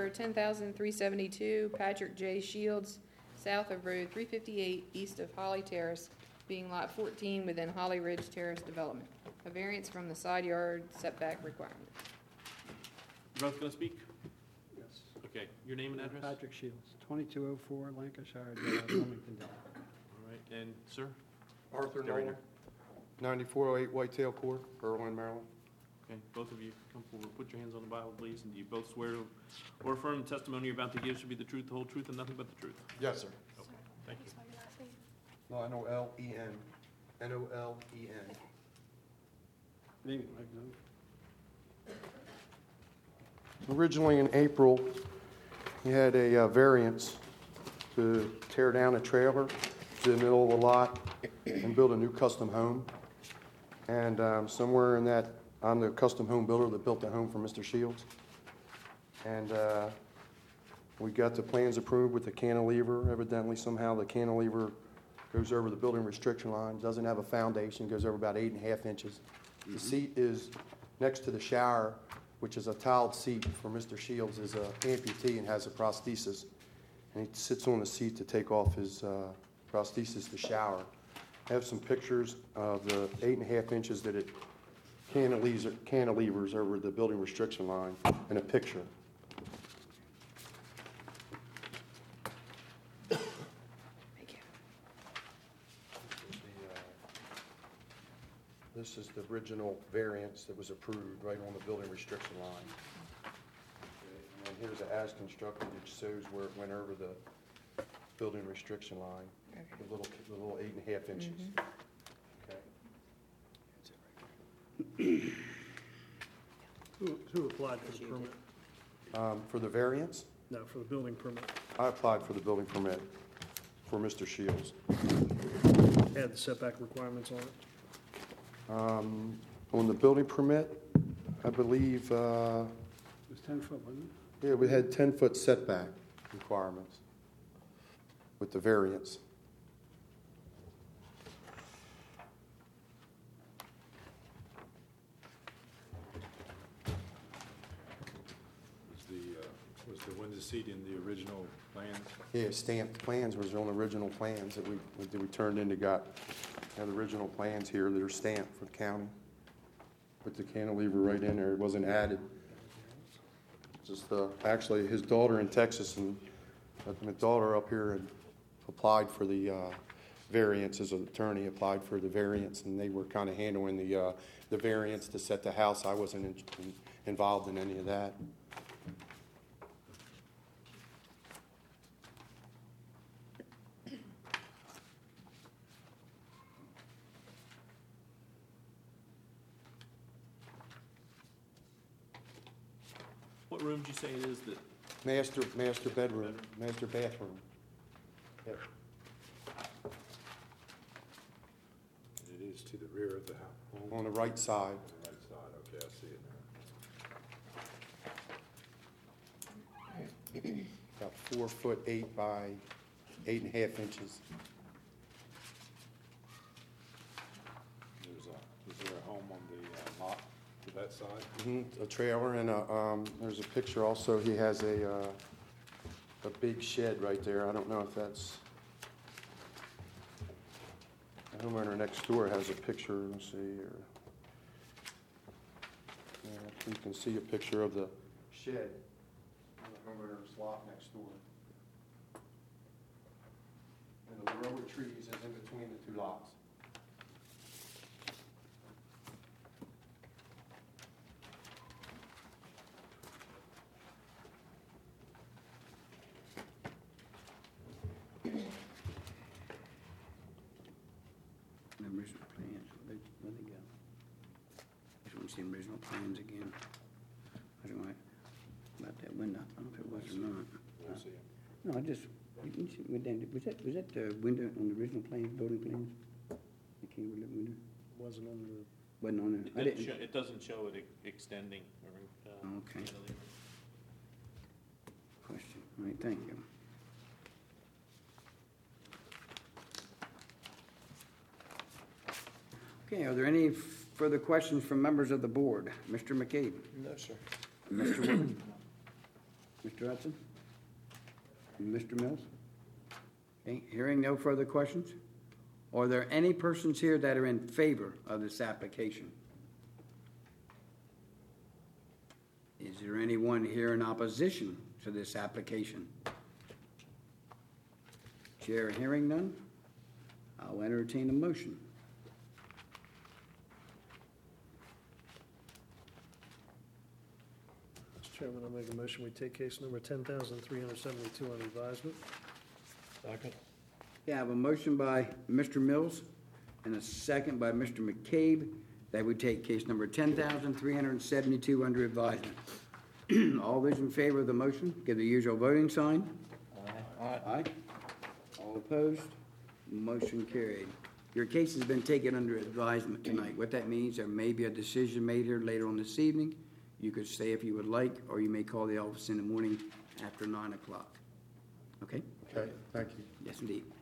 $10,372, Patrick J. Shields, south of Road 358, east of Holly Terrace, being Lot 14 within Holly Ridge Terrace Development. A variance from the side yard setback requirement. You both going to speak? Yes. Okay. Your name and address? Patrick Shields, 2204 Lancashire Drive, Wilmington, Delaware. All right. And, sir? Arthur Stay right Nolan, 9408 Whitetail Court, Berlin, Maryland. Okay. Both of you come forward. Put your hands on the Bible, please. And do you both swear or affirm the testimony you're about to give should be the truth, the whole truth, and nothing but the truth? Yes, sir. Okay. Thank you. Nolen. Nolen. Name, Originally in April, he had a variance to tear down a trailer to the middle of the lot and build a new custom home. And somewhere in that, I'm the custom home builder that built the home for Mr. Shields. And we got the plans approved with the cantilever. Evidently, somehow the cantilever goes over the building restriction line, doesn't have a foundation, goes over about 8.5 inches. The seat is next to the shower, which is a tiled seat for Mr. Shields, is an amputee and has a prosthesis. And he sits on the seat to take off his prosthesis to shower. I have some pictures of the 8.5 inches that it cantilevers over the building restriction line and a picture. This is the original variance that was approved right on the building restriction line. Okay, and here's the as constructed, which shows where it went over the building restriction line, Okay. the little 8.5 inches. Okay. Who applied for the permit? For the variance, No, for the building permit. I applied for the building permit for Mr. Shields. Had the setback requirements on it? On the building permit, I believe, It was 10 foot, wasn't it? yeah, we had 10-foot setback requirements with the variance. Was the window seat in the original plans? Yeah, stamped plans was on the original plans that we turned in. Had the original plans here that are stamped for the county. Put the cantilever right in there. It wasn't added. Just actually, his daughter in Texas and my daughter up here had applied for the variance as an attorney. Applied for the variance, and they were kind of handling the variance to set the house. I wasn't involved in any of that. What room did you say it is that? Master bedroom, master bathroom. Yep. It is to the rear of the home? On the right side. On the right side, okay, I see it now. About 4'8" by 8.5 inches. Is there a home on the lot to that side? A trailer and there's a picture also. He has a big shed right there. I don't know if that's. The homeowner next door has a picture. Let's see here. Yeah, you can see a picture of the shed on the homeowner's lot next door. And the row of trees is in between the two lots. The original plans, where they go? I just want to see the original plans again. I don't know about that window. I don't know if it was or not. We'll see it. No, I just, you can see, was that the window on the original plans, building plans? The cantilever window? Wasn't on the, Wasn't on there. I didn't. It doesn't show it extending. Okay. Question. All right, thank you. Okay, are there any further questions from members of the board? Mr. McCabe? No, sir. Mr. Wood? Mr. Hudson? Mr. Mills? Okay, hearing no further questions? Are there any persons here that are in favor of this application? Is there anyone here in opposition to this application? Chair hearing none, I'll entertain a motion. Mr. Chairman, I make a motion, we take case number 10,372 on advisement. Second. Yeah, I have a motion by Mr. Mills and a second by Mr. McCabe that we take case number 10,372 under advisement. All those in favor of the motion, give the usual voting sign. Aye. All opposed? Motion carried. Your case has been taken under advisement tonight. What that means, there may be a decision made here later on this evening. You could stay if you would like, or you may call the office in the morning after 9 o'clock. Okay? Okay, thank you. Yes, indeed.